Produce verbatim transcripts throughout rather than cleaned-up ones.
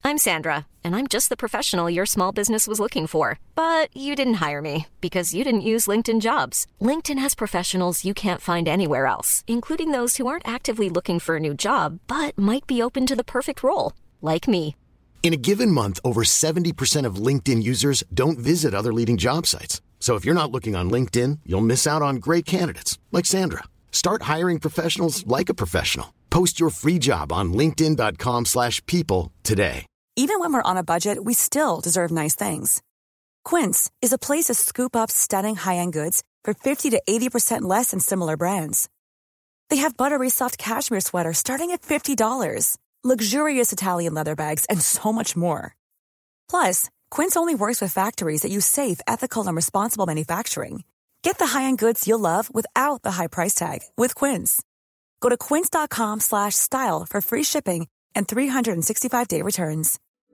I'm Sandra, and I'm just the professional your small business was looking for. But you didn't hire me because you didn't use LinkedIn Jobs. LinkedIn has professionals you can't find anywhere else, including those who aren't actively looking for a new job, but might be open to the perfect role, like me. In a given month, over seventy percent of LinkedIn users don't visit other leading job sites. So if you're not looking on LinkedIn, you'll miss out on great candidates like Sandra. Start hiring professionals like a professional. Post your free job on linkedin dot com slash people today. Even when we're on a budget, we still deserve nice things. Quince is a place to scoop up stunning high-end goods for fifty to eighty percent less than similar brands. They have buttery soft cashmere sweaters starting at fifty dollars, luxurious Italian leather bags, and so much more. Plus, Quince only works with factories that use safe, ethical, and responsible manufacturing. Get the high-end goods you'll love without the high price tag with Quince. Go to quince dot com slash style for free shipping and three sixty-five day returns.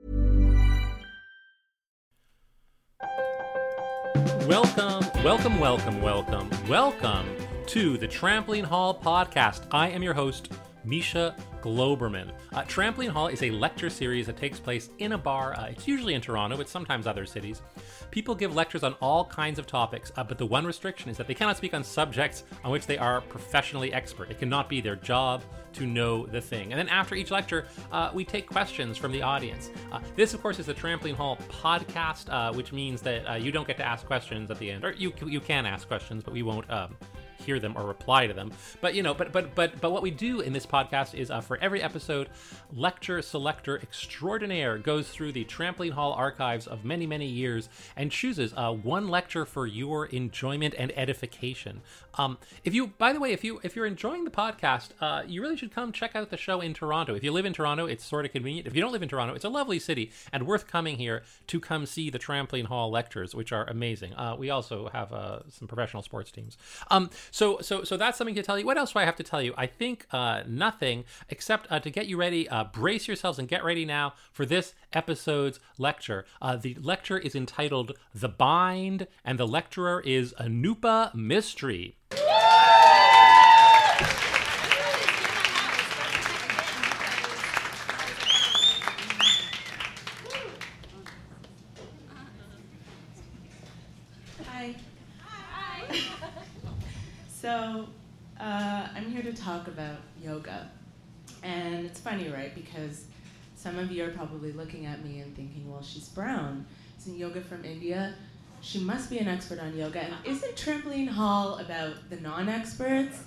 Welcome, welcome, welcome, welcome, welcome to the Trampoline Hall podcast. I am your host, Misha Globerman. Uh, Trampoline Hall is a lecture series that takes place in a bar. Uh, it's usually in Toronto, but sometimes other cities. People give lectures on all kinds of topics, uh, but the one restriction is that they cannot speak on subjects on which they are professionally expert. It cannot be their job to know the thing. And then after each lecture, uh, we take questions from the audience. Uh, this, of course, is the Trampoline Hall podcast, uh, which means that uh, you don't get to ask questions at the end. Or you you can ask questions, but we won't um, hear them or reply to them. But, you know, but but but but what we do in this podcast is uh, for every episode, lecture selector extraordinaire goes through the Trampoline Hall archives of many, many years and chooses uh, one lecture for your enjoyment and edification. Um, if you, by the way, if you if you're enjoying the podcast, uh, you really should come check out the show in Toronto. If you live in Toronto, it's sort of convenient. If you don't live in Toronto, it's a lovely city and worth coming here to come see the Trampoline Hall lectures, which are amazing. Uh, we also have uh, some professional sports teams. Um, so so so that's something to tell you. What else do I have to tell you? I think uh, nothing except uh, to get you ready. Uh, brace yourselves and get ready now for this episode's lecture. Uh, the lecture is entitled "The Bind," and the lecturer is Anupa Mistry. Hi. Hi. So, uh, I'm here to talk about yoga. And it's funny, right? Because some of you are probably looking at me and thinking, well, she's brown. Isn't yoga from India? She must be an expert on yoga. And isn't Trampoline Hall about the non-experts?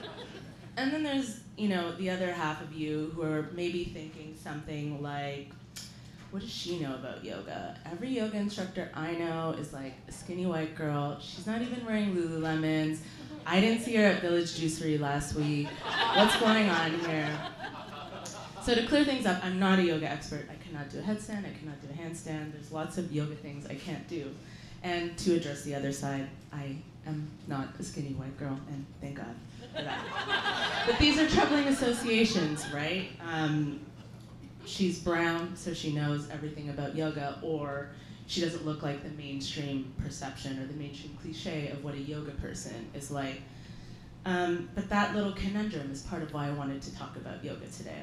And then there's, you know, the other half of you who are maybe thinking something like, what does she know about yoga? Every yoga instructor I know is like a skinny white girl. She's not even wearing Lululemons. I didn't see her at Village Juicery last week. What's going on here? So to clear things up, I'm not a yoga expert. I cannot do a headstand, I cannot do a handstand. There's lots of yoga things I can't do. And to address the other side, I am not a skinny white girl, and thank God for that. But these are troubling associations, right? Um, she's brown, so she knows everything about yoga, or she doesn't look like the mainstream perception or the mainstream cliche of what a yoga person is like. Um, but that little conundrum is part of why I wanted to talk about yoga today.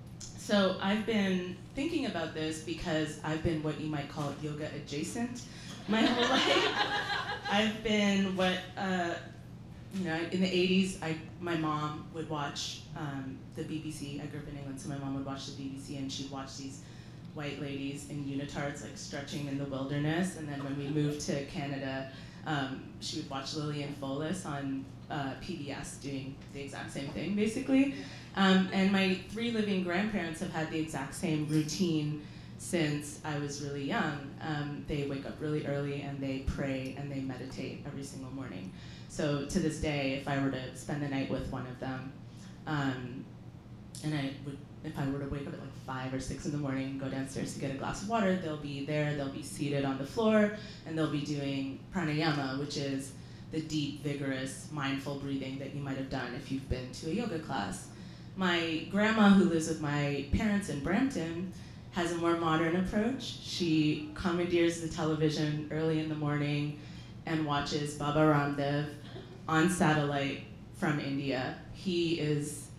So I've been thinking about this because I've been what you might call yoga adjacent my whole life. I've been what, uh, you know, in the eighties, I, my mom would watch um, the B B C. I grew up in England, so my mom would watch the B B C, and she'd watch these white ladies in unitards, like stretching in the wilderness. And then when we moved to Canada, um, she would watch Lillian Folis on uh, P B S doing the exact same thing, basically. Um, and my three living grandparents have had the exact same routine since I was really young. Um, they wake up really early and they pray and they meditate every single morning. So to this day, if I were to spend the night with one of them, um, and I would, if I were to wake up at like five or six in the morning and go downstairs to get a glass of water, they'll be there, they'll be seated on the floor, and they'll be doing pranayama, which is the deep, vigorous, mindful breathing that you might have done if you've been to a yoga class. My grandma, who lives with my parents in Brampton, has a more modern approach. She commandeers the television early in the morning and watches Baba Ramdev on satellite from India. He is,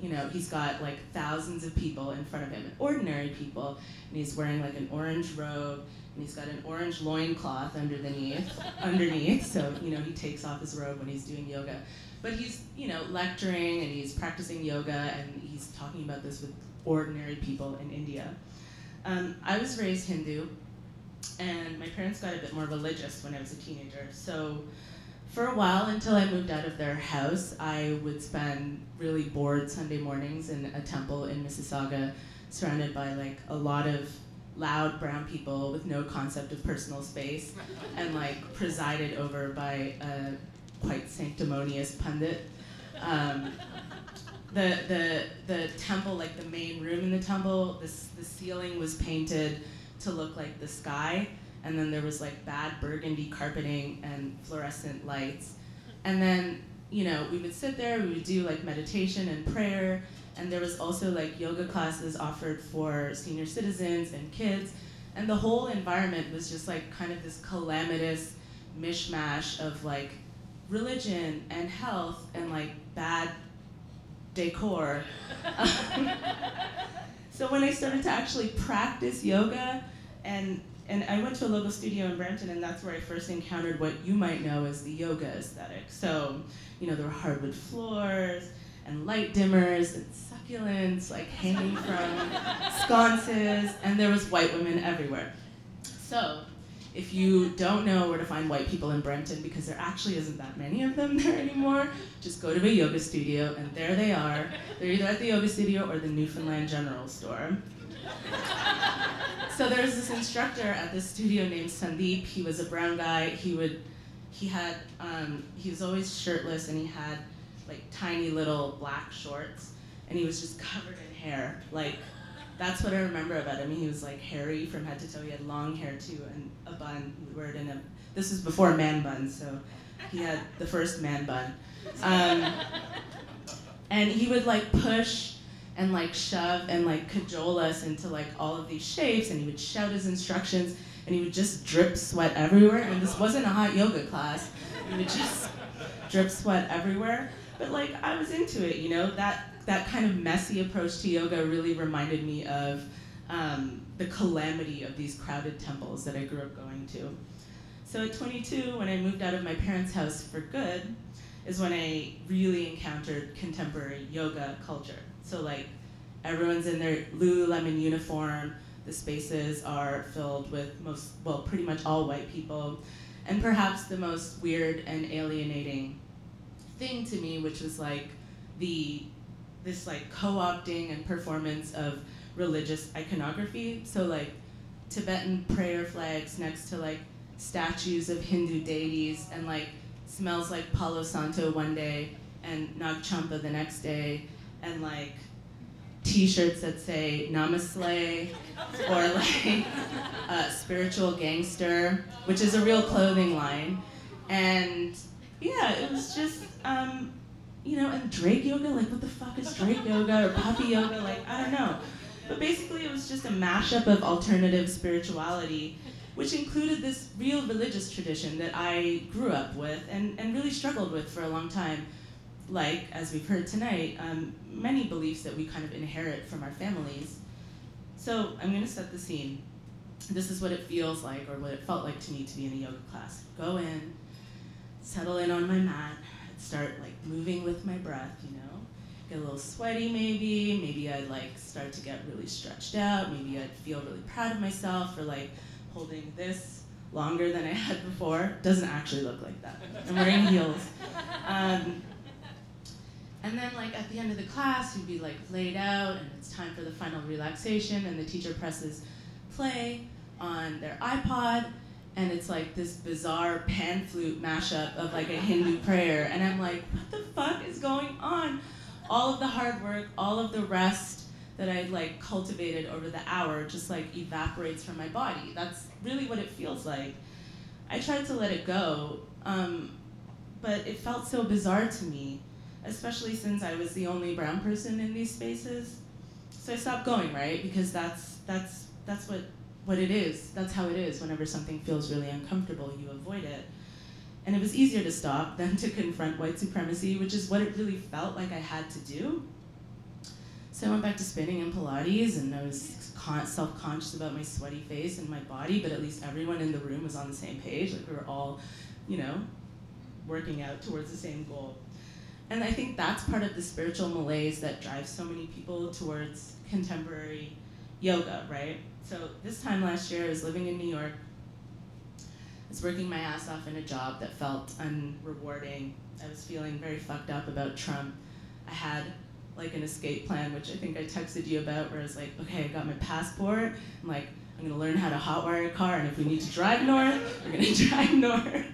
you know, he's got like thousands of people in front of him, ordinary people, and he's wearing like an orange robe, and he's got an orange loincloth underneath, underneath, so, you know, he takes off his robe when he's doing yoga. But he's, you know, lecturing, and he's practicing yoga, and he's talking about this with ordinary people in India. Um, I was raised Hindu, and my parents got a bit more religious when I was a teenager, so for a while, until I moved out of their house, I would spend really bored Sunday mornings in a temple in Mississauga, surrounded by like a lot of loud brown people with no concept of personal space, and like presided over by a quite sanctimonious pundit. Um, the the the temple, like the main room in the temple, this the ceiling was painted to look like the sky. And then there was like bad burgundy carpeting and fluorescent lights. And then, you know, we would sit there, we would do like meditation and prayer, and there was also like yoga classes offered for senior citizens and kids. And the whole environment was just like kind of this calamitous mishmash of like religion and health and like bad decor. So when I started to actually practice yoga, and And I went to a local studio in Brampton, and that's where I first encountered what you might know as the yoga aesthetic. So, you know, there were hardwood floors, and light dimmers, and succulents, like hanging from sconces, and there was white women everywhere. So, if you don't know where to find white people in Brampton, because there actually isn't that many of them there anymore, just go to a yoga studio, and there they are. They're either at the yoga studio or the Newfoundland General Store. So there's this instructor at this studio named Sandeep. He was a brown guy. He would, he had, um, he was always shirtless, and he had like tiny little black shorts, and he was just covered in hair. Like, that's what I remember about him. He was like hairy from head to toe. He had long hair too, and a bun. He would wear it in a, this was before man buns, so he had the first man bun. Um, and he would like push and like shove and like cajole us into like all of these shapes, and he would shout his instructions, and he would just drip sweat everywhere. And this wasn't a hot yoga class. He would just drip sweat everywhere. But like, I was into it, you know? That that kind of messy approach to yoga really reminded me of um, the calamity of these crowded temples that I grew up going to. So at twenty-two, when I moved out of my parents' house for good, is when I really encountered contemporary yoga culture. So like, everyone's in their Lululemon uniform, the spaces are filled with most, well, pretty much all white people, and perhaps the most weird and alienating thing to me, which was like the, this like co-opting and performance of religious iconography. So like Tibetan prayer flags next to like statues of Hindu deities, and like smells like Palo Santo one day and Nag Champa the next day, and like t-shirts that say Namaste, or like uh, Spiritual Gangster, which is a real clothing line. And yeah, it was just, um, you know, and Drake yoga, like what the fuck is Drake yoga, or puppy yoga, like I don't know. But basically it was just a mashup of alternative spirituality, which included this real religious tradition that I grew up with and, and really struggled with for a long time. Like, as we've heard tonight, um, many beliefs that we kind of inherit from our families. So I'm gonna set the scene. This is what it feels like, or what it felt like to me to be in a yoga class. Go in, settle in on my mat, start like moving with my breath, you know? Get a little sweaty maybe, maybe I'd like start to get really stretched out, maybe I'd feel really proud of myself for like holding this longer than I had before. Doesn't actually look like that. I'm wearing heels. Um, And then like at the end of the class, you'd be like laid out, and it's time for the final relaxation, and the teacher presses play on their iPod, and it's like this bizarre pan flute mashup of like a Hindu prayer, and I'm like, what the fuck is going on? All of the hard work, all of the rest that I'd like cultivated over the hour just like evaporates from my body. That's really what it feels like. I tried to let it go, um, but it felt so bizarre to me, especially since I was the only brown person in these spaces. So I stopped going, right? Because that's that's that's what what it is. That's how it is. Whenever something feels really uncomfortable, you avoid it. And it was easier to stop than to confront white supremacy, which is what it really felt like I had to do. So I went back to spinning and Pilates, and I was con- self-conscious about my sweaty face and my body, but at least everyone in the room was on the same page. Like we were all, you know, working out towards the same goal. And I think that's part of the spiritual malaise that drives so many people towards contemporary yoga, right? So this time last year, I was living in New York. I was working my ass off in a job that felt unrewarding. I was feeling very fucked up about Trump. I had like an escape plan, which I think I texted you about, where I was like, okay, I got my passport. I'm like, I'm gonna learn how to hotwire a car, and if we need to drive north, we're gonna drive north.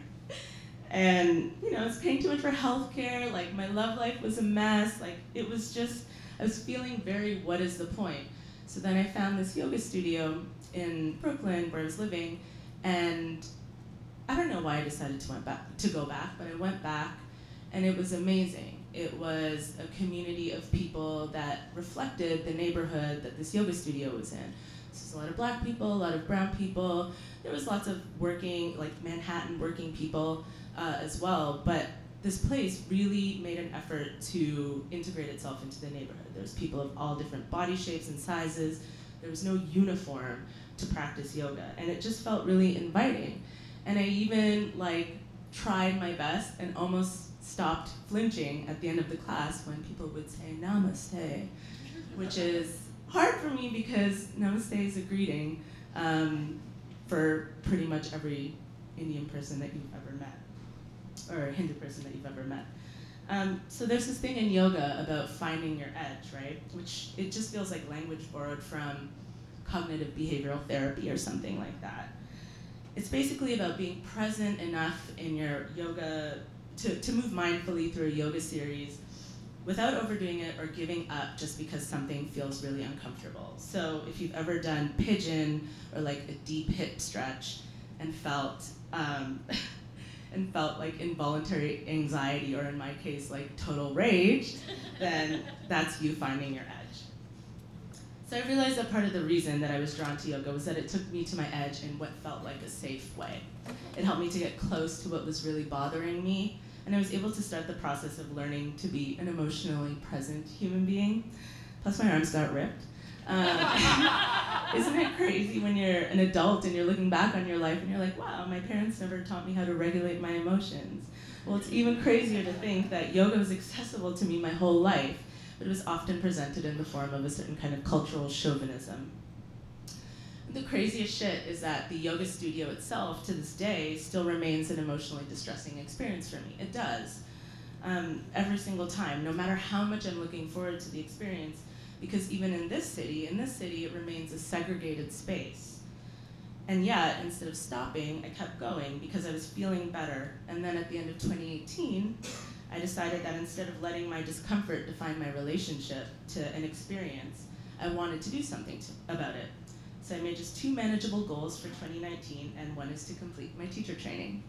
And, you know, I was paying too much for healthcare, like my love life was a mess, like it was just, I was feeling very, what is the point? So then I found this yoga studio in Brooklyn where I was living, and I don't know why I decided to, went back, to go back, but I went back, and it was amazing. It was a community of people that reflected the neighborhood that this yoga studio was in. So there's a lot of black people, a lot of brown people. There was lots of working, like Manhattan working people uh, as well. But this place really made an effort to integrate itself into the neighborhood. There was people of all different body shapes and sizes. There was no uniform to practice yoga. And it just felt really inviting. And I even like tried my best and almost stopped flinching at the end of the class when people would say namaste, which is hard for me because namaste is a greeting um, for pretty much every Indian person that you've ever met, or Hindu person that you've ever met. Um, so there's this thing in yoga about finding your edge, right? Which it just feels like language borrowed from cognitive behavioral therapy or something like that. It's basically about being present enough in your yoga To, to move mindfully through a yoga series without overdoing it or giving up just because something feels really uncomfortable. So if you've ever done pigeon or like a deep hip stretch and felt um, and felt like involuntary anxiety, or in my case, like total rage, then that's you finding your edge. So I realized that part of the reason that I was drawn to yoga was that it took me to my edge in what felt like a safe way. It helped me to get close to what was really bothering me, and I was able to start the process of learning to be an emotionally present human being. Plus my arms got ripped. Um, isn't it crazy when you're an adult and you're looking back on your life and you're like, wow, my parents never taught me how to regulate my emotions. Well, it's even crazier to think that yoga was accessible to me my whole life, but it was often presented in the form of a certain kind of cultural chauvinism. The craziest shit is that the yoga studio itself, to this day, still remains an emotionally distressing experience for me. It does. Um, every single time, no matter how much I'm looking forward to the experience, because even in this city, in this city, it remains a segregated space. And yet, instead of stopping, I kept going because I was feeling better. And then at the end of twenty eighteen, I decided that instead of letting my discomfort define my relationship to an experience, I wanted to do something to, about it. So I made just two manageable goals for twenty nineteen, and one is to complete my teacher training.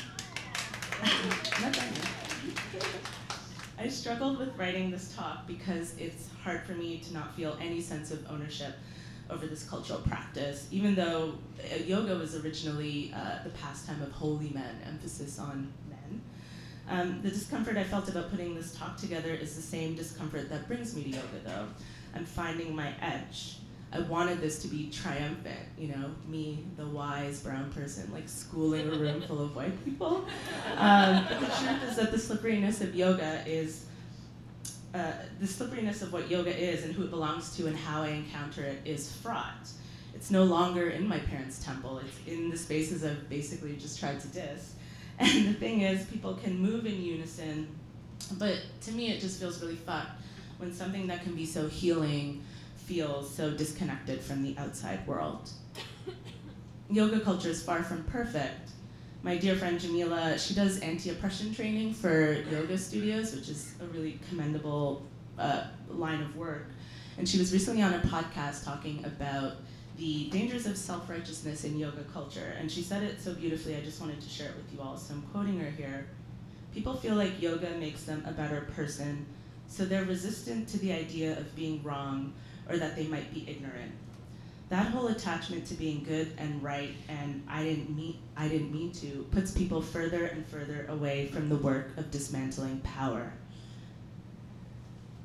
Not done yet. I struggled with writing this talk because it's hard for me to not feel any sense of ownership over this cultural practice, even though yoga was originally uh, the pastime of holy men, emphasis on men. Um, the discomfort I felt about putting this talk together is the same discomfort that brings me to yoga, though. I'm finding my edge. I wanted this to be triumphant, you know, me, the wise brown person, like schooling a room full of white people. Um, but the truth is that the slipperiness of yoga is, uh, the slipperiness of what yoga is and who it belongs to and how I encounter it is fraught. It's no longer in my parents' temple. It's in the spaces I've basically just tried to diss. And the thing is, people can move in unison, but to me it just feels really fucked when something that can be so healing feels so disconnected from the outside world. Yoga culture is far from perfect. My dear friend Jamila, she does anti-oppression training for yoga studios, which is a really commendable uh, line of work. And she was recently on a podcast talking about the dangers of self-righteousness in yoga culture. And she said it so beautifully, I just wanted to share it with you all. So I'm quoting her here. People feel like yoga makes them a better person, so they're resistant to the idea of being wrong or that they might be ignorant. That whole attachment to being good and right and I didn't mean, I didn't mean to puts people further and further away from the work of dismantling power.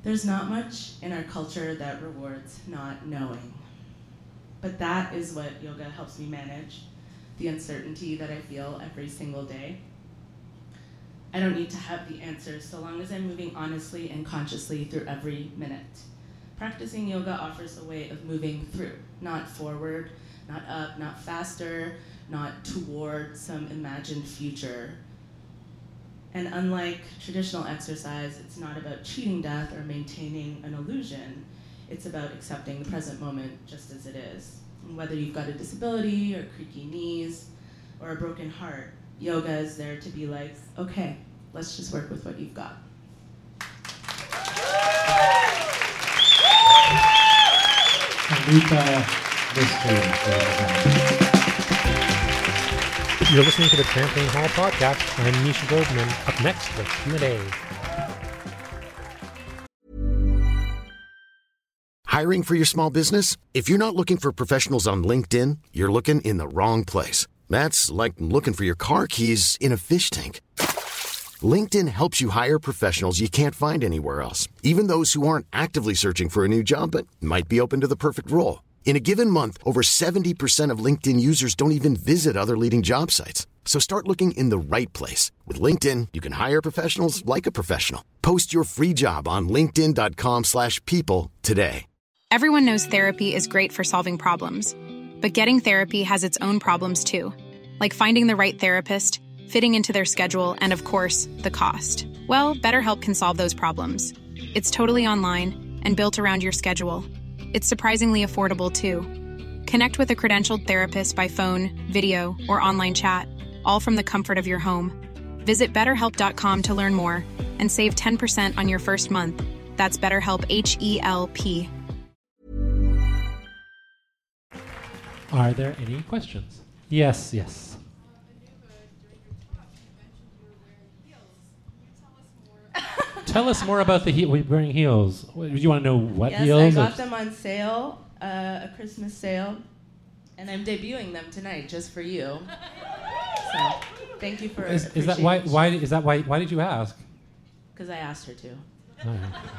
There's not much in our culture that rewards not knowing. But that is what yoga helps me manage, the uncertainty that I feel every single day. I don't need to have the answers so long as I'm moving honestly and consciously through every minute. Practicing yoga offers a way of moving through, not forward, not up, not faster, not toward some imagined future. And unlike traditional exercise, it's not about cheating death or maintaining an illusion. It's about accepting the present moment just as it is. And whether you've got a disability or creaky knees or a broken heart, yoga is there to be like, okay, let's just work with what you've got. Anita Mystery. You're listening to the Trampoline Hall podcast. I'm Misha Goldman. Up next, the Q and A. Hiring for your small business? If you're not looking for professionals on LinkedIn, you're looking in the wrong place. That's like looking for your car keys in a fish tank. LinkedIn helps you hire professionals you can't find anywhere else, even those who aren't actively searching for a new job but might be open to the perfect role. In a given month, over seventy percent of LinkedIn users don't even visit other leading job sites. So start looking in the right place. With LinkedIn, you can hire professionals like a professional. Post your free job on linkedin dot com slash people today. Everyone knows therapy is great for solving problems. But getting therapy has its own problems too. Like finding the right therapist, fitting into their schedule, and of course, the cost. Well, BetterHelp can solve those problems. It's totally online and built around your schedule. It's surprisingly affordable, too. Connect with a credentialed therapist by phone, video, or online chat, all from the comfort of your home. Visit better help dot com to learn more and save ten percent on your first month. That's BetterHelp, H E L P. Are there any questions? Yes, yes. Tell us more about the he- wearing heels. Do you want to know what yes, heels? Yes, I got them on sale, uh, a Christmas sale, and I'm debuting them tonight just for you. So, thank you for. Is, is that why? Why is that why? Why did you ask? Because I asked her to. Oh.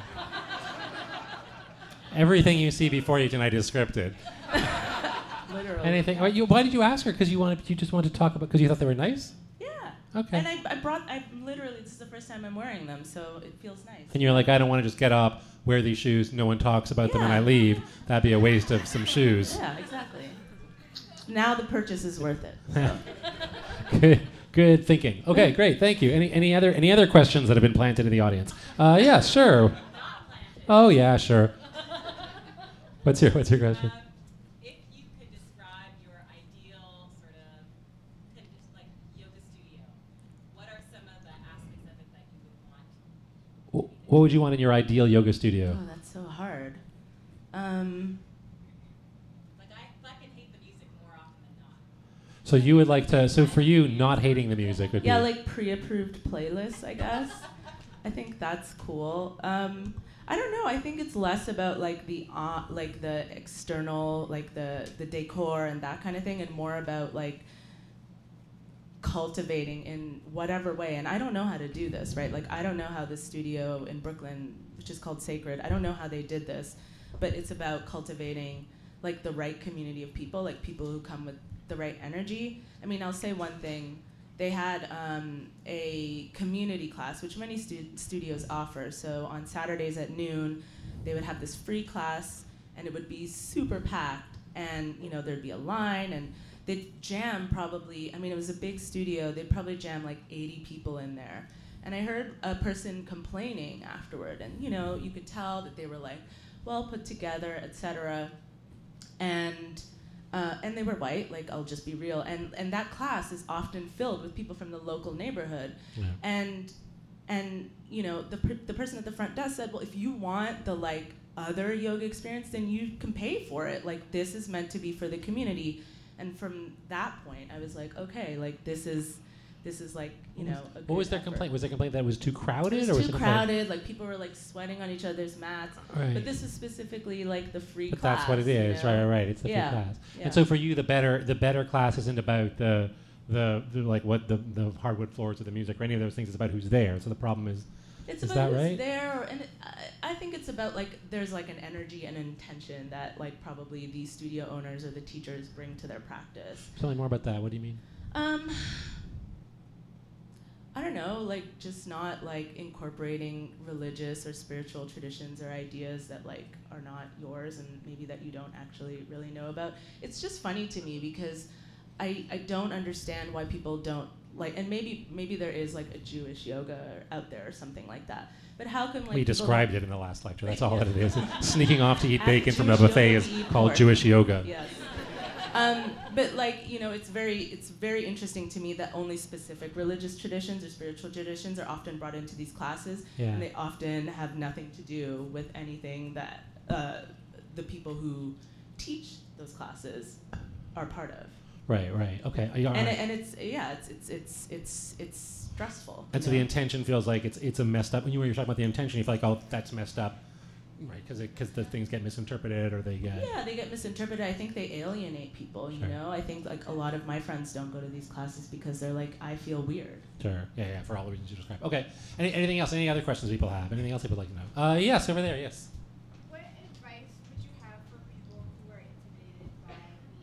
Everything you see before you tonight is scripted. Literally. Anything? Why, you, why did you ask her? Because you wanted, you just wanted to talk about, because you thought they were nice? Yeah. Okay. And I, I brought, I literally, this is the first time I'm wearing them, so it feels nice. And you're like, I don't want to just get up, wear these shoes, no one talks about them, and Yeah. I leave. That'd be a waste of some shoes. Yeah, exactly. Now the purchase is worth it. So. Good, good thinking. Okay, great, thank you. Any any other any other questions that have been planted in the audience? Uh, yeah, sure. Oh yeah, sure. What's your What's your question? Um, if you could describe your ideal sort of kind of like yoga studio, what are some of the aspects of it that you would want? What would you want in your ideal yoga studio? Oh, that's so hard. Um, Like I fucking hate the music more often than not. So you would like to, so for you, not hating the music would yeah, be... like pre-approved playlists, I guess. I think that's cool. Um, I don't know. I think it's less about like the uh, like the external, like the the decor and that kind of thing, and more about like cultivating in whatever way. And I don't know how to do this, right? Like I don't know how the studio in Brooklyn, which is called Sacred, I don't know how they did this, but it's about cultivating like the right community of people, like people who come with the right energy. I mean, I'll say one thing. They had um, a community class, which many stu- studios offer. So on Saturdays at noon, they would have this free class, and it would be super packed. And you know, there'd be a line, and they'd jam probably. I mean, it was a big studio. They'd probably jam like eighty people in there. And I heard a person complaining afterward, and you know, you could tell that they were like well put together, et cetera. And Uh, and they were white, like I'll just be real, and and that class is often filled with people from the local neighborhood, Yeah. and and you know the per- the person at the front desk said, well, if you want the like other yoga experience, then you can pay for it. Like this is meant to be for the community, and from that point, I was like, okay, like this is this is like you know. A What good was their effort. complaint? Was their complaint that it was too crowded, It or was was too it complaint- crowded. Like people were like sweating on each other's mats. Right. But this is specifically like the free But class. that's what it you is, know? right? Right, right. It's the Yeah, free class. yeah. And so for you, the better the better class isn't about the the, the like what the the hardwood floors or the music or any of those things. It's about who's there. So the problem is It's Is about that who's right? there, and it, I, I think it's about like there's like an energy and an intention that like probably these studio owners or the teachers bring to their practice. Tell me more about that. What do you mean? Um, I don't know, like just not like incorporating religious or spiritual traditions or ideas that like are not yours and maybe that you don't actually really know about. It's just funny to me because I I don't understand why people don't like, and maybe maybe there is like a Jewish yoga out there or something like that. But how come like We people described don't- it in the last lecture. That's Right, all yeah. that it is. Sneaking off to eat At bacon from a Jewish buffet yoga is we eat called pork. Jewish yoga. Yes. Um, but like, you know, it's very it's very interesting to me that only specific religious traditions or spiritual traditions are often brought into these classes, Yeah. and they often have nothing to do with anything that uh, the people who teach those classes are part of. Right, right. Okay. Are you all And right? it, and it's yeah, it's it's it's it's it's stressful. And you so the know? intention feels like it's it's a messed up. When you were talking about the intention, you feel like, oh, that's messed up, right? Because because the things get misinterpreted or they get. Yeah, they get misinterpreted. I think they alienate people, you Sure. know? I think like a lot of my friends don't go to these classes because they're like, I feel weird. Sure. Yeah, yeah. For all the reasons you described. Okay. Any, anything else? Any other questions people have? Anything else people like to know? Uh, yes, over there. Yes. What advice would you have for people who are intimidated by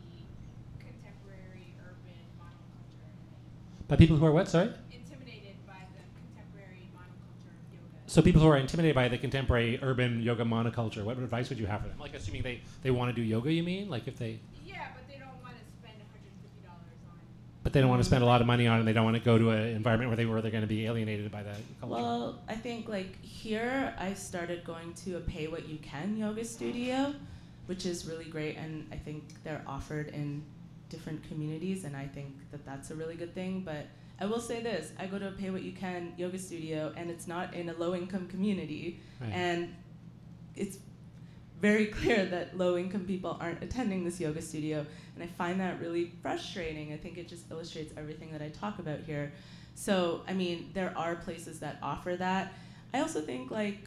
the contemporary urban monoculture? By people who are what? Sorry. Intimidated by the contemporary monoculture of yoga. So people who are intimidated by the contemporary urban yoga monoculture, what advice would you have for them? Like, assuming they, they want to do yoga, you mean? Like if they, Yeah, but they don't want to spend one hundred fifty dollars on. but they don't want to spend a lot of money on it, and they don't want to go to an environment where they where they're going to be alienated by that culture. Well, I think like here I started going to a pay what you can yoga studio, which is really great, and I think they're offered in different communities, and I think that that's a really good thing. But I will say this, I go to a pay what you can yoga studio, and it's not in a low income community, Right. and it's very clear that low income people aren't attending this yoga studio, and I find that really frustrating. I think it just illustrates everything that I talk about here. So, I mean, there are places that offer that. I also think, like,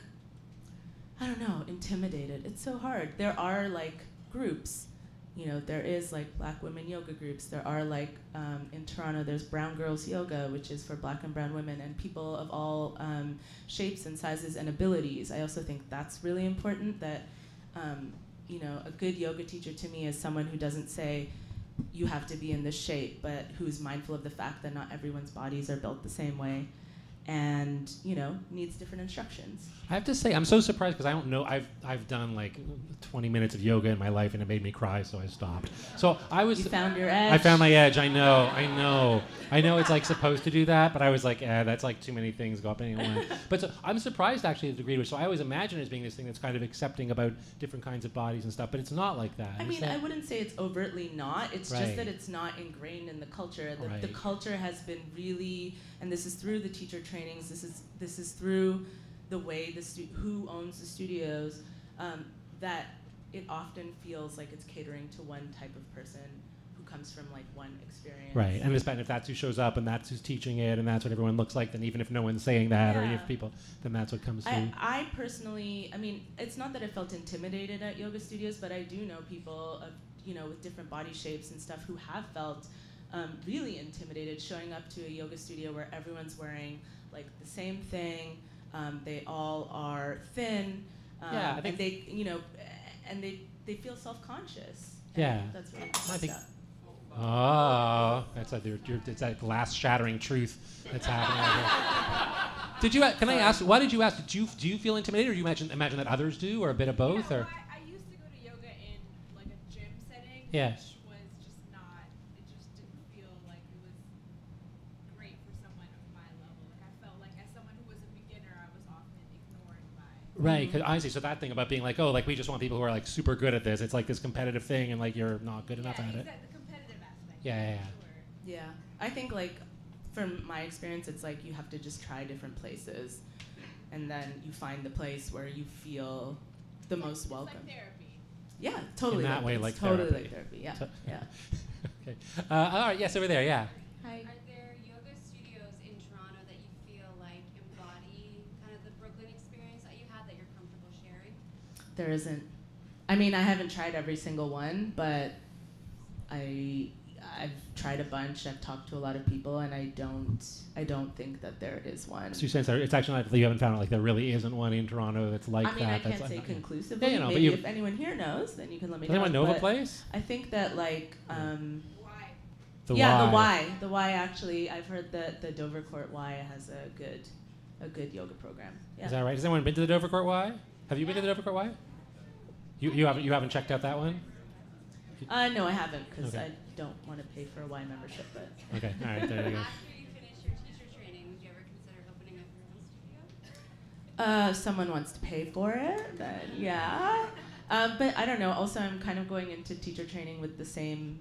I don't know, intimidated. It's so hard. There are, like, groups. You know, there is, like, black women yoga groups. There are, like, um, in Toronto, there's Brown Girls Yoga, which is for black and brown women, and people of all um, shapes and sizes and abilities. I also think that's really important, that, um, you know, a good yoga teacher to me is someone who doesn't say, you have to be in this shape, but who's mindful of the fact that not everyone's bodies are built the same way, and, you know, needs different instructions. I have to say, I'm so surprised because I don't know. I've I've done like twenty minutes of yoga in my life, and it made me cry, so I stopped. So I was. You found your edge. I found my edge. I know. I know. I know it's like supposed to do that, but I was like, eh, that's like too many things go up in one. But so I'm surprised actually the degree to which. So I always imagine it as being this thing that's kind of accepting about different kinds of bodies and stuff, but it's not like that. I Is mean, that- I wouldn't say it's overtly not. It's Right. just that it's not ingrained in the culture. The, the Right. culture has been really, and this is through the teacher trainings. This is this is through the way the stu- who owns the studios, um, that it often feels like it's catering to one type of person who comes from like one experience. Right, and it's, and if that's who shows up, and that's who's teaching it, and that's what everyone looks like, then even if no one's saying that, or Yeah. if people, then that's what comes I, through. I personally, I mean, it's not that I felt intimidated at yoga studios, but I do know people of, you know, with different body shapes and stuff who have felt um, really intimidated showing up to a yoga studio where everyone's wearing like the same thing. Um, they all are thin. Um, Yeah, I think- and they, you know, and they they feel self-conscious. And Yeah. that's really I think- messed up. Oh, that's a, you're, you're, it's that glass-shattering truth that's happening out here. Did you? a- Can I ask? Why did you ask? Did you do you feel intimidated, or do you imagine imagine that others do, or a bit of both, Yeah, or? well, I, I used to go to yoga in like a gym setting, Yeah. which was just not. It just didn't feel like it was great for someone of my level. Like I felt like as someone who was a beginner, I was often ignored by. Right, because honestly, so that thing about being like, oh, like we just want people who are like super good at this. It's like this competitive thing, and like you're not good enough yeah, at it. exact- the competitive aspect. Yeah, yeah, yeah. Sure. Yeah, I think like from my experience, it's like you have to just try different places, and then you find the place where you feel the most It's welcome. like therapy. Yeah, totally. that like, way, it's like totally therapy. like therapy. Yeah, So- yeah. Okay. Uh, all right. Yes, over there. Yeah. Hi. Are there yoga studios in Toronto that you feel like embody kind of the Brooklyn experience that you had that you're comfortable sharing? There isn't. I mean, I haven't tried every single one, but I I've tried a bunch. I've talked to a lot of people, and I don't. I don't think that there is one. So you're saying so it's actually not, you haven't found like there really isn't one in Toronto that's like that. I mean, that. I can't that's say like, conclusively. Yeah, you know, Maybe but if anyone here knows, then you can let me does know. Does anyone know of a But place? I think that like. Um, The yeah, Y. the Y. The Y actually. I've heard that the Dovercourt Y has a good, a good yoga program. Yeah. Is that right? Has anyone been to the Dovercourt Y? Have you been to the Dovercourt Y? You you haven't you haven't checked out that one? Uh, no, I haven't, because Okay. I don't want to pay for a Y membership. But Okay, all right, there you go. After you finish your teacher training, would you ever consider opening up your own studio? uh, if someone wants to pay for it, then yeah. Uh, but I don't know. Also, I'm kind of going into teacher training with the same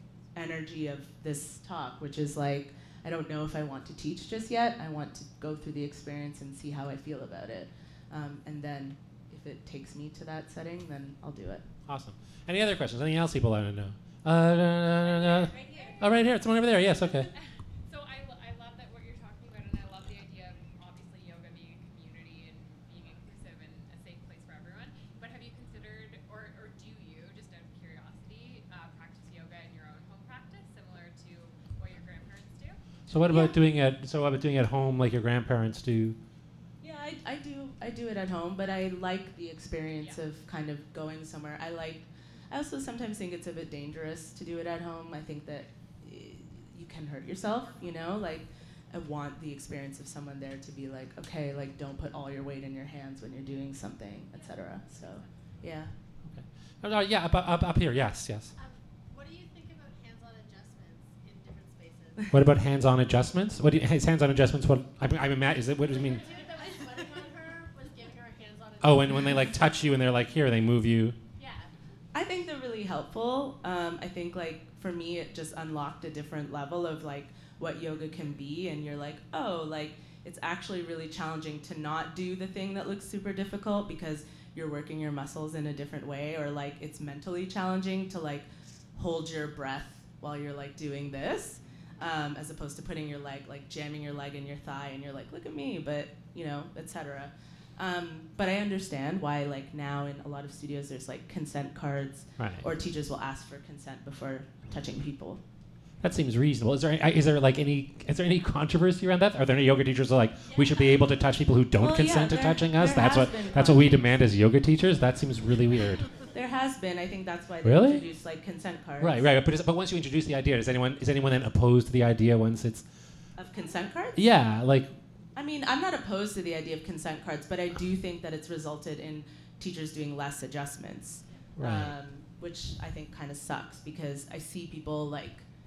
energy of this talk, which is like, I don't know if I want to teach just yet. I want to go through the experience and see how I feel about it. Um, and then if it takes me to that setting, then I'll do it. Awesome. Any other questions? Anything else people want to know? Uh, no, no, no, no. Right here. Oh, right here. It's one over there. Yes, okay. So I, lo- I love that what you're talking about, and I love the idea of obviously yoga being a community and being inclusive and a safe place for everyone. But have you considered, or, or do you, just out of curiosity, uh, practice yoga in your own home practice, similar to what your grandparents do? So what about Yeah. doing it? So what about doing it at home, like your grandparents do? Yeah, I, I do. I do it at home, but I like the experience Yeah. of kind of going somewhere. I like. I also sometimes think it's a bit dangerous to do it at home. I think that uh, you can hurt yourself. You know, like I want the experience of someone there to be like, okay, like don't put all your weight in your hands when you're doing something, et cetera. So, yeah. Okay. Oh, no, yeah, up, up, up here. Yes, yes. Um, what do you think about hands-on adjustments in different spaces? What about hands-on adjustments? What do you, is hands-on adjustments? What I'm, I'm ima- is it? What does it mean? The student that was sweating on her was giving her a hands-on adjustment. Oh, and when they like touch you and they're like here, they move you. Yeah. I think they're really helpful. Um, I think like for me, it just unlocked a different level of like what yoga can be, and you're like, oh, like it's actually really challenging to not do the thing that looks super difficult because you're working your muscles in a different way, or like it's mentally challenging to like hold your breath while you're like doing this, um, as opposed to putting your leg, like jamming your leg in your thigh, and you're like, look at me, but you know, et cetera. Um, but I understand why, like now in a lot of studios, there's like consent cards, Right. or teachers will ask for consent before touching people. That seems reasonable. Is there any, is there like any is there any controversy around that? Are there any yoga teachers who are like we should be able to touch people who don't Well, yeah, consent to there- touching us? there That's has what been that's what we con- demand as yoga teachers. That seems really weird. There has been. I think that's why they Really? introduced like consent cards. Right, right. But is, but once you introduce the idea, is anyone is anyone then opposed to the idea once it's Of consent cards? yeah like I mean, I'm not opposed to the idea of consent cards, but I do think that it's resulted in teachers doing less adjustments, Right. um, which I think kind of sucks because I see people like,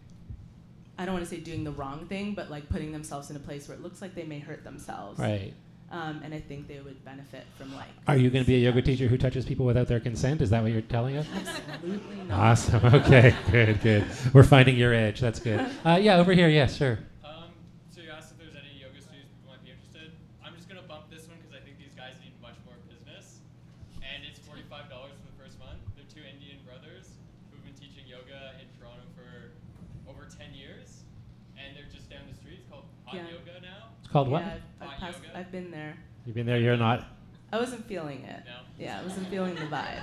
I don't want to say doing the wrong thing, but like putting themselves in a place where it looks like they may hurt themselves. right. Um, and I think they would benefit from like. Are you going to be a yoga teacher who touches people without their consent? Is that what you're telling us? Absolutely not. Awesome. Okay. Good. Good. We're finding your edge. That's good. Uh, yeah. Over here. Yes. Sure. Um, so you asked if there's any yoga studios people might be interested. I'm just gonna bump this one because I think these guys need much more business, and it's forty-five dollars for the first month. They're two Indian brothers who've been teaching yoga in Toronto for over ten years, and they're just down the street. It's called Hot Yeah. Yoga now. It's called Yeah, what? I've, I've, Hot passed, yoga? I've been there. You've been there. You're not. I wasn't feeling it. No. Yeah, I wasn't feeling the vibe.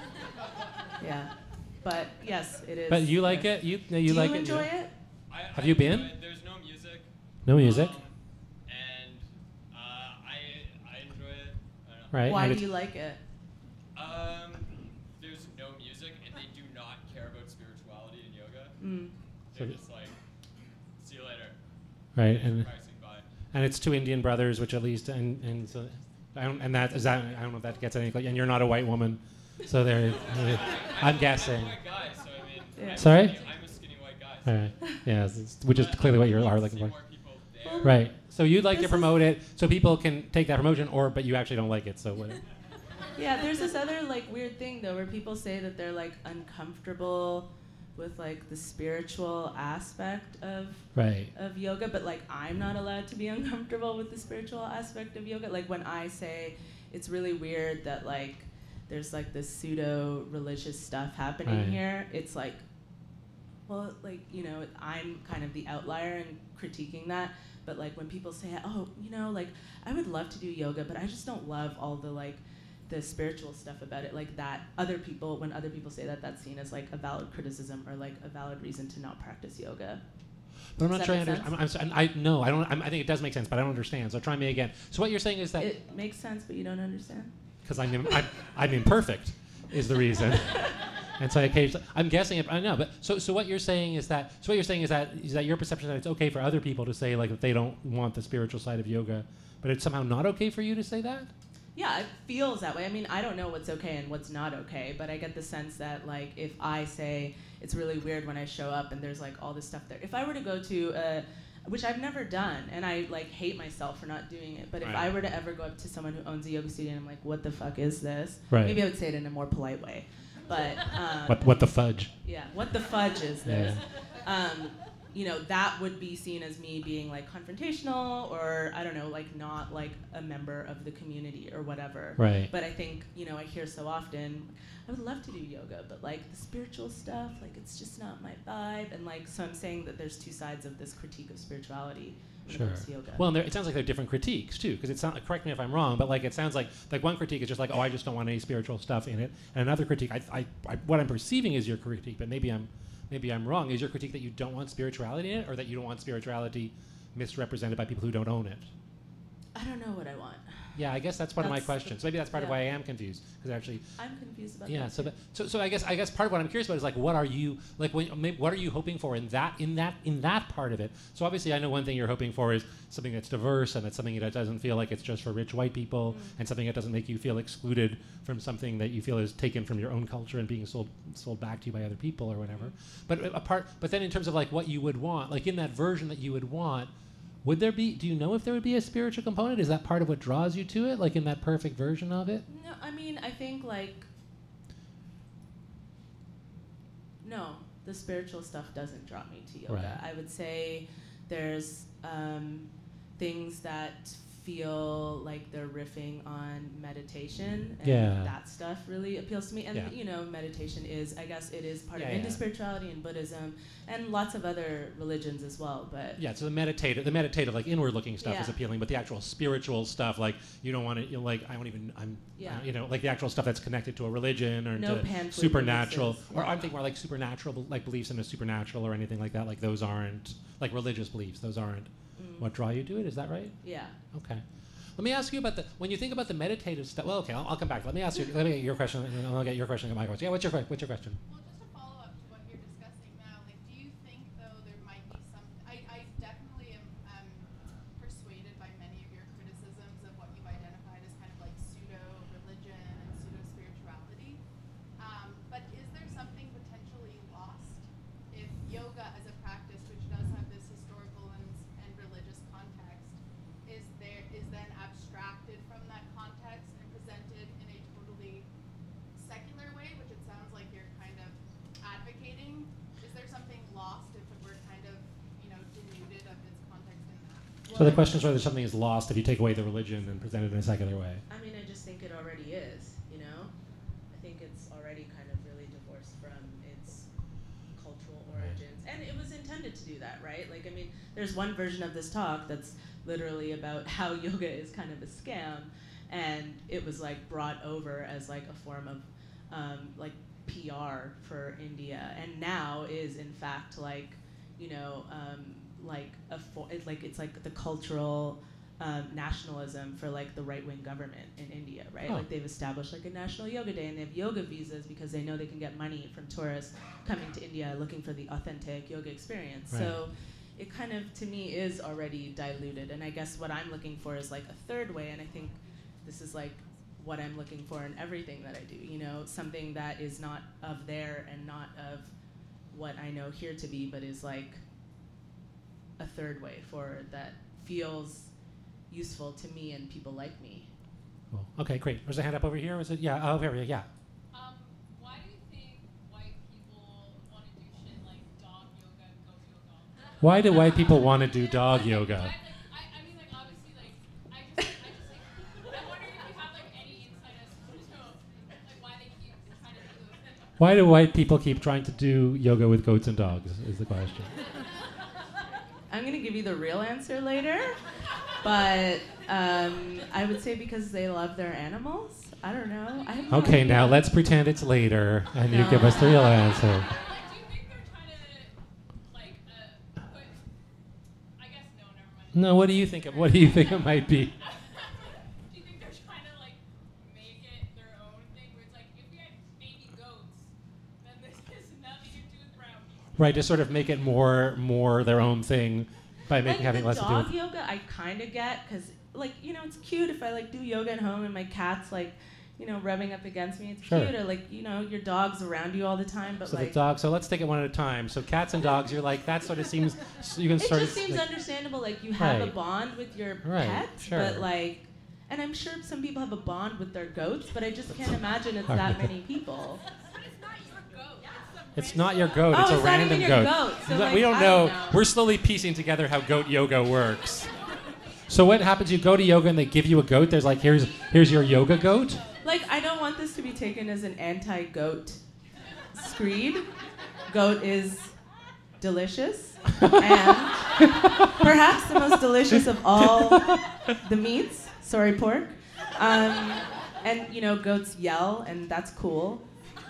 Yeah, but yes, it is. But you like yes. it. You no, you Do like you it. enjoy it? I, Have I you been? enjoy it. There's no music. No music. Um, and uh, I I enjoy it. I don't know. Right. Why and do it's- you like it? Um, there's no music, and they do not care about spirituality in yoga. Mm. They're So- just like, see you later. Right. And Pricing by. and it's two Indian brothers, which at least and and so I don't and that is that I don't know if that gets any. And you're not a white woman, so there. I'm guessing. I'm a white guy, so I mean. Yeah. I'm Sorry? Skinny, I'm a skinny white guy. So All right. Yeah. it's- it's- Which is But clearly what you I'd are love to looking see for. more people there. Right. So you'd like This to is- promote it so people can take that promotion, or but you actually don't like it. So what? Yeah, there's this other like weird thing though, where people say that they're like uncomfortable with like the spiritual aspect of Right. of yoga, but like I'm not allowed to be uncomfortable with the spiritual aspect of yoga. Like when I say it's really weird that like there's like this pseudo religious stuff happening Right. here, it's like, well, like, you know, I'm kind of the outlier in critiquing that, but like when people say, oh, you know, like I would love to do yoga, but I just don't love all the like the spiritual stuff about it, like that other people, when other people say that, that's seen as like a valid criticism or like a valid reason to not practice yoga. But I'm Does not that sure I make understand. sense? I'm, I'm, I no, I don't. I'm, I think it does make sense, but I don't understand. So try me again. So what you're saying is that It makes sense, but you don't understand? because I'm, im- I'm I'm imperfect is the reason. And so I occasionally, I'm guessing, it, I know, but so so what you're saying is that, so what you're saying is that, is that your perception that it's okay for other people to say, like, that they don't want the spiritual side of yoga, but it's somehow not okay for you to say that? Yeah, it feels that way. I mean, I don't know what's okay and what's not okay, but I get the sense that, like, if I say it's really weird when I show up and there's, like, all this stuff there. If I were to go to, a, which I've never done, and I, like, hate myself for not doing it, but if Right. I were to ever go up to someone who owns a yoga studio and I'm like, what the fuck is this? Right. Maybe I would say it in a more polite way. But um, What what the fudge? yeah, what the fudge is this? Yeah. Um, you know, that would be seen as me being like confrontational, or I don't know, like not like a member of the community or whatever. Right. But I think, you know, I hear so often, I would love to do yoga, but like the spiritual stuff, like it's just not my vibe. And like, so I'm saying that there's two sides of this critique of spirituality when Sure. it comes to yoga. Well, and there, it sounds like there are different critiques too, because it sounds. Like, correct me if I'm wrong, but like it sounds like like one critique is just like, oh, I just don't want any spiritual stuff in it, and another critique, I, I, I what I'm perceiving is your critique, but maybe I'm maybe I'm wrong. Is your critique that you don't want spirituality in it, or that you don't want spirituality misrepresented by people who don't own it? I don't know what I want. Yeah, I guess that's one of my That's- questions. Maybe that's part of yeah. why I am confused, because actually. I'm confused about Yeah, that. so, too. that, so so I guess I guess part of what I'm curious about is like, what are you like? When, maybe, what are you hoping for in that in that in that part of it? So obviously, I know one thing you're hoping for is something that's diverse and that's something that doesn't feel like it's just for rich white people, Mm. and something that doesn't make you feel excluded from something that you feel is taken from your own culture and being sold sold back to you by other people or whatever. Mm. But uh, apart, but then in terms of like what you would want, like in that version that you would want. Would there be, do you know if there would be a spiritual component? Is that part of what draws you to it, like in that perfect version of it? No, I mean, I think like, no, the spiritual stuff doesn't draw me to yoga. Right. I would say there's um, things that feel like they're riffing on meditation, and Yeah. that stuff really appeals to me. And Yeah. you know, meditation is, I guess, it is part Yeah, of Hindu yeah. spirituality and Buddhism, and lots of other religions as well. But Yeah, so the meditative, the meditative, like inward-looking stuff is Yeah. appealing, but the actual spiritual stuff, like you don't want to, you know, like I don't even, I'm, Yeah. uh, you know, like the actual stuff that's connected to a religion or No to pamphlet supernatural, releases, or yeah. I'm thinking more like supernatural, bel- like beliefs in a supernatural or anything like that. Like those aren't like religious beliefs. Those aren't Mm. what draw you to it. Is that right? yeah. Okay. Let me ask you about the when you think about the meditative stuff. Well, okay, I'll, I'll come back. Let me ask you. Let me get your question, and then I'll get your question and my question. Yeah, what's your que- what's your question? Well, just to follow up to what you're discussing now, like, do you think though there might be some? I, I definitely am um, persuaded by many of your criticisms of what you've identified as kind of like pseudo religion and pseudo spirituality. Um, but is there something potentially lost if yoga as a practice, which does have this historical and, and religious context, is there is then abstracted from that context and presented in a totally secular way, which it sounds like you're kind of advocating? Is there something lost if it were kind of, you know, denuded of its context in that? So the question is whether something is lost if you take away the religion and present it in a secular way. I mean, I just think it already is, you know? I think it's already kind of really divorced from its cultural origins. And it was intended to do that, right? Like, I mean, there's one version of this talk that's literally about how yoga is kind of a scam, and it was, like, brought over as, like, a form of, um, like, P R for India, and now is, in fact, like, you know, um, like, a fo- it's like, it's like the cultural um, nationalism for like the right-wing government in India, right? Oh. Like they've established like a national yoga day, and they have yoga visas because they know they can get money from tourists coming to India looking for the authentic yoga experience. Right. So it kind of, to me, is already diluted. And I guess what I'm looking for is like a third way, and I think this is like what I'm looking for in everything that I do, you know, something that is not of there and not of what I know here to be, but is like a third way forward that feels useful to me and people like me. Cool. Okay, great. Was a hand up over here? Was it? Yeah. Oh, over here. Yeah. Um, why do you think white people want to do shit like dog yoga and goat yoga? Why do white people want to do dog Why, yoga? like, I, I mean, like, obviously, like, I just, I just, like, I'm wondering if you have, like, any insight as to, like, why they keep trying to do those things. Why do white people keep trying to do yoga with goats and dogs? Is the question. I'm gonna give you the real answer later, but um, I would say because they love their animals. I don't know. I have no Okay, idea. now let's pretend it's later, and you give us the real answer. Do you think they're trying to, like, uh, put, I guess, no, never mind. No, what do you think? Of, what do you think it might be? Do you think they're trying to, like, make it their own thing, where it's like, if we had baby goats, then this is nothing to do with brown people? Right, to sort of make it more more their own thing by making Like having the less to do dog with. yoga, I kind of get, because, like, you know, it's cute if I, like, do yoga at home and my cat's, like, you know, rubbing up against me. It's Sure. cute. Or, like, you know, your dog's around you all the time, but, So like... the dog. So let's take it one at a time. So cats and dogs, you're like that sort of seems. So you can It sort just of. seems like, understandable, like, you have Right. a bond with your Right, pet, sure. but, like... And I'm sure some people have a bond with their goats, but I just can't imagine it's Right. that many people. But it's not your goat. It's not your goat. Oh, it's a it's not random even your goat. goat, so, No, like, we don't I know. don't know. We're slowly piecing together how goat yoga works. So what happens? You go to yoga and they give you a goat. There's like, here's here's your yoga goat. Like, I don't want this to be taken as an anti-goat screed. Goat is delicious, and perhaps the most delicious of all the meats. Sorry, pork. Um, and, you know, goats yell, and that's cool.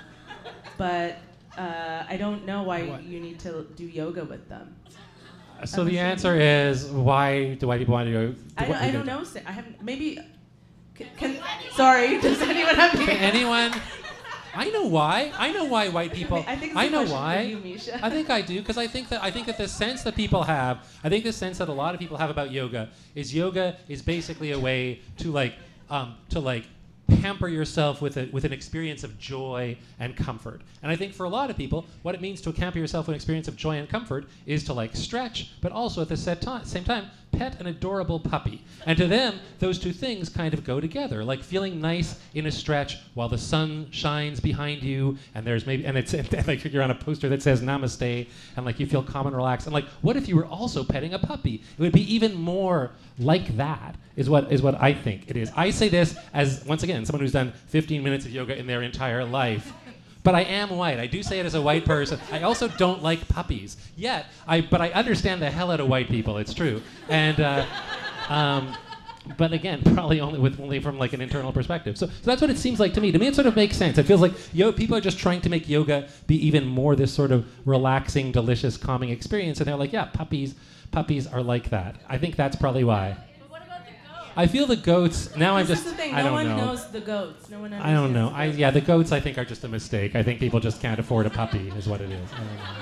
But uh, I don't know why What? you need to do yoga with them. So the answer is, why do white people want to go? I don't, I don't know. Sa- I haven't. Maybe. Can, can, sorry. Does anyone have Can any? anyone? I know why. I know why white people. I think it's I a know question for why. you, Misha. I think I do because I think that I think that the sense that people have, I think the sense that a lot of people have about yoga is yoga is basically a way to like um, to like pamper yourself with a, with an experience of joy and comfort. And I think for a lot of people, what it means to pamper yourself with an experience of joy and comfort is to like stretch, but also at the set ti- same time pet an adorable puppy. And to them, those two things kind of go together, like feeling nice in a stretch while the sun shines behind you, and there's maybe and it's and like you're on a poster that says namaste, and like you feel calm and relaxed. And like, what if you were also petting a puppy? It would be even more like that. Is what is what I think it is. I say this as once again someone who's done fifteen minutes of yoga in their entire life. But I am white. I do say it as a white person. I also don't like puppies. Yet, I but I understand the hell out of white people. It's true. And uh, um, but again, probably only with only from like an internal perspective. So, so that's what it seems like to me. To me, it sort of makes sense. It feels like yo people are just trying to make yoga be even more this sort of relaxing, delicious, calming experience. And they're like, yeah, puppies, puppies are like that. I think that's probably why. I feel the goats. Now I'm This just. is the thing. I No don't one know. knows the goats. No one I don't know. understands I yeah, the goats I think are just a mistake. I think people just can't afford a puppy, is what it is. I don't know.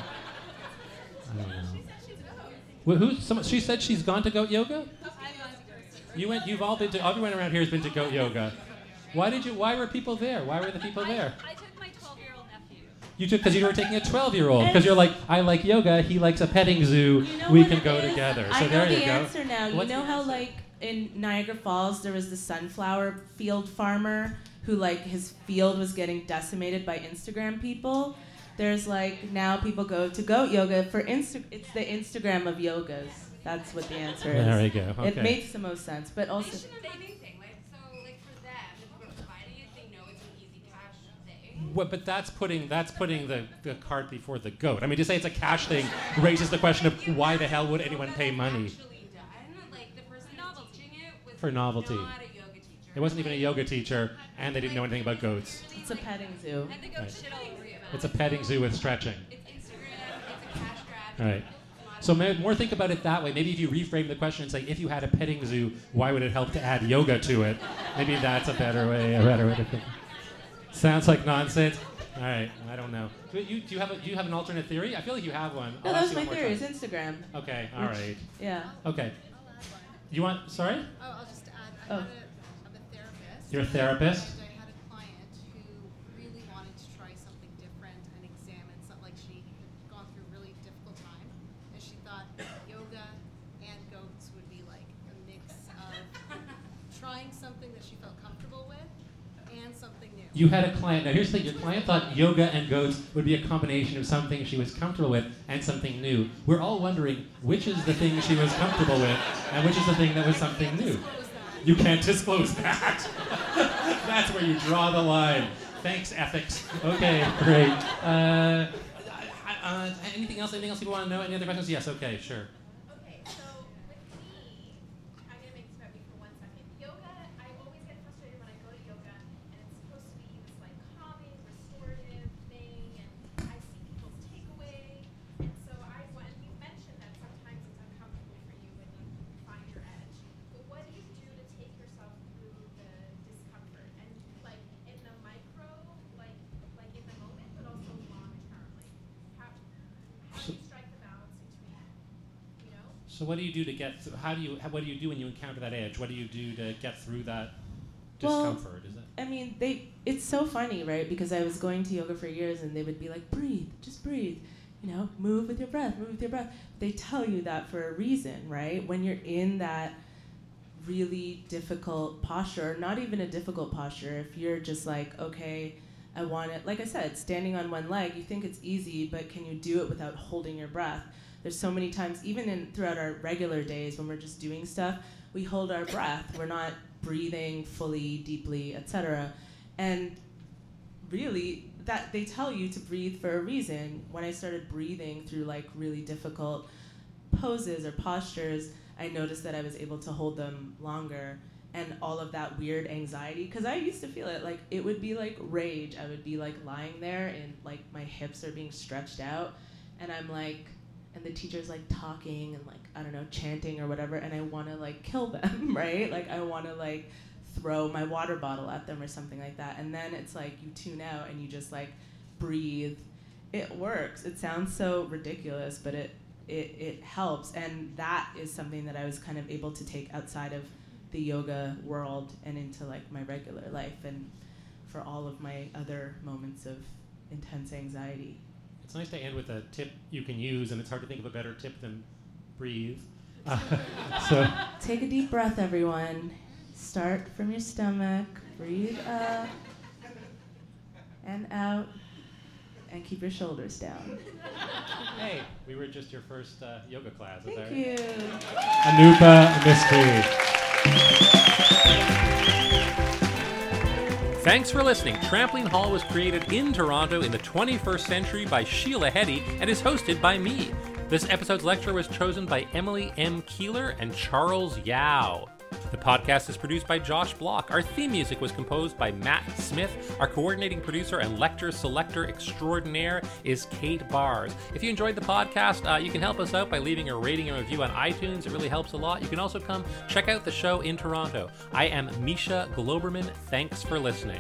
I don't know. Well, who? Some, she said she's gone to goat yoga. You went. You've all been to. Everyone around here has been to goat yoga. Why did you? Why were people there? Why were the people there? I took my twelve-year-old nephew. You took because you were taking a twelve-year-old. Because you're like, I like yoga. He likes a petting zoo. You know we what can it go is? together. So I know there the you go. answer now. What's you know the how answer? like in Niagara Falls there was the sunflower field farmer who like his field was getting decimated by Instagram people. There's like now people go to goat yoga for Insta. It's the Instagram of yogas. That's what the answer is. There we go. It Okay. makes the most sense, but also. They shouldn't have anything. Like, so, like, for them, if we're providing it, they know it's an easy cash thing. Well, but that's putting that's putting the, the cart before the goat. I mean, to say it's a cash thing raises the question of why the hell would anyone pay money Actually done, like, the person who's teaching it was for novelty? not a yoga teacher. It wasn't even a yoga teacher, and they didn't know anything about goats. It's a petting zoo. And the goat Right. shit all over you. It's a petting zoo with stretching. It's Instagram, it's a cash grab. All right. So ma- more think about it that way. Maybe if you reframe the question and say, if you had a petting zoo, why would it help to add yoga to it? Maybe that's a better way. A better way to think. Sounds like nonsense. All right. I don't know. Do you, do you have a, do you have an alternate theory? I feel like you have one. No, I'll that ask was you my one more theory. It's time. Instagram. Okay. All right. Yeah. Okay. You want? Sorry. Oh, I'll just add. I Oh. had a, I'm a therapist. You're a therapist. And I had a client who really wanted to try something different and examine something. Like she had gone through a really difficult time, and she thought yoga and goats would be like a mix of trying something that she felt comfortable with and something new. You had a client. Now here's the thing. Your client thought yoga and goats would be a combination of something she was comfortable with and something new. We're all wondering which is the thing she was comfortable with and which is the thing that was something new. You can't disclose that. That's where you draw the line. Thanks, ethics. Okay, great. Uh, uh, anything else? Anything else people want to know? Any other questions? Yes. Okay. Sure. Okay, so with me, I'm gonna make this about me for one second. Yoga, I always get frustrated when I go to yoga and So what do you do to get through, how do you, what do you do when you encounter that edge? What do you do to get through that discomfort? Well, Is it? I mean, they, it's so funny, right? Because I was going to yoga for years and they would be like, breathe, just breathe. You know, move with your breath, move with your breath. They tell you that for a reason, right? When you're in that really difficult posture, or not even a difficult posture, if you're just like, okay, I want it, like I said, standing on one leg, you think it's easy, but can you do it without holding your breath? There's so many times, even in throughout our regular days when we're just doing stuff, we hold our breath. We're not breathing fully, deeply, et cetera. And really, that they tell you to breathe for a reason. When I started breathing through like really difficult poses or postures, I noticed that I was able to hold them longer, and all of that weird anxiety, because I used to feel it, like it would be like rage. I would be like lying there and like my hips are being stretched out, and I'm like, and the teacher's like talking and like, I don't know, chanting or whatever, and I want to like kill them, right? Like I want to like throw my water bottle at them or something like that. And then it's like you tune out and you just like breathe. It works. It sounds so ridiculous, but it it it helps. And that is something that I was kind of able to take outside of the yoga world and into like my regular life and for all of my other moments of intense anxiety. It's nice to end with a tip you can use, and it's hard to think of a better tip than breathe. Uh, so take a deep breath, everyone. Start from your stomach, breathe up and out, and keep your shoulders down. Hey, we were just your first uh, yoga class. Is Thank that you. Right? Anupa Mistry. Thanks for listening. Trampoline Hall was created in Toronto in the twenty-first century by Sheila Heti and is hosted by me. This episode's lecture was chosen by Emily M. Keeler and Charles Yao. The podcast is produced by Josh Block. Our theme music was composed by Matt Smith. Our coordinating producer and lecture selector extraordinaire is Kate Bars. If you enjoyed the podcast, uh, you can help us out by leaving a rating and review on iTunes. It really helps a lot. You can also come check out the show in Toronto. I am Misha Globerman. Thanks for listening.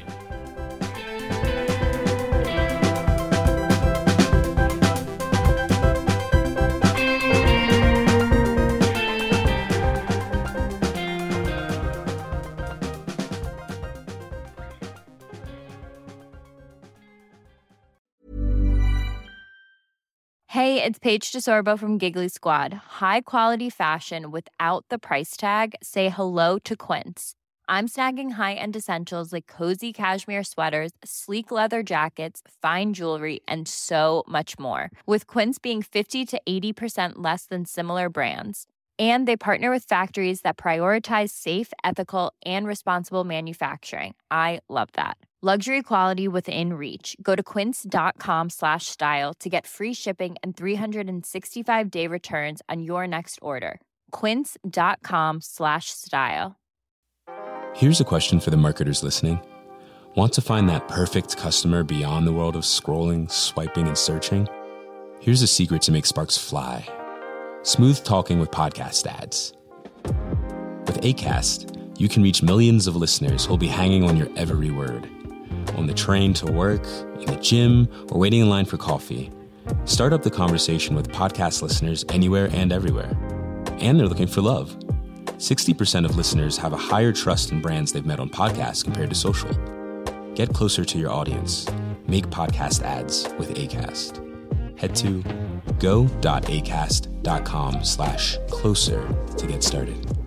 Hey, it's Paige DeSorbo from Giggly Squad. High quality fashion without the price tag. Say hello to Quince. I'm snagging high-end essentials like cozy cashmere sweaters, sleek leather jackets, fine jewelry, and so much more. With Quince being fifty to eighty percent less than similar brands. And they partner with factories that prioritize safe, ethical, and responsible manufacturing. I love that. Luxury quality within reach. Go to quince.com slash style to get free shipping and three sixty-five day returns on your next order. Quince.com slash style. Here's a question for the marketers listening. Want to find that perfect customer beyond the world of scrolling, swiping, and searching? Here's a secret to make sparks fly. Smooth talking with podcast ads. With Acast, you can reach millions of listeners who'll be hanging on your every word. On the train to work, in the gym, or waiting in line for coffee. Start up the conversation with podcast listeners anywhere and everywhere. And they're looking for love. sixty percent of listeners have a higher trust in brands they've met on podcasts compared to social. Get closer to your audience. Make podcast ads with Acast. Head to go.acast.com slash closer to get started.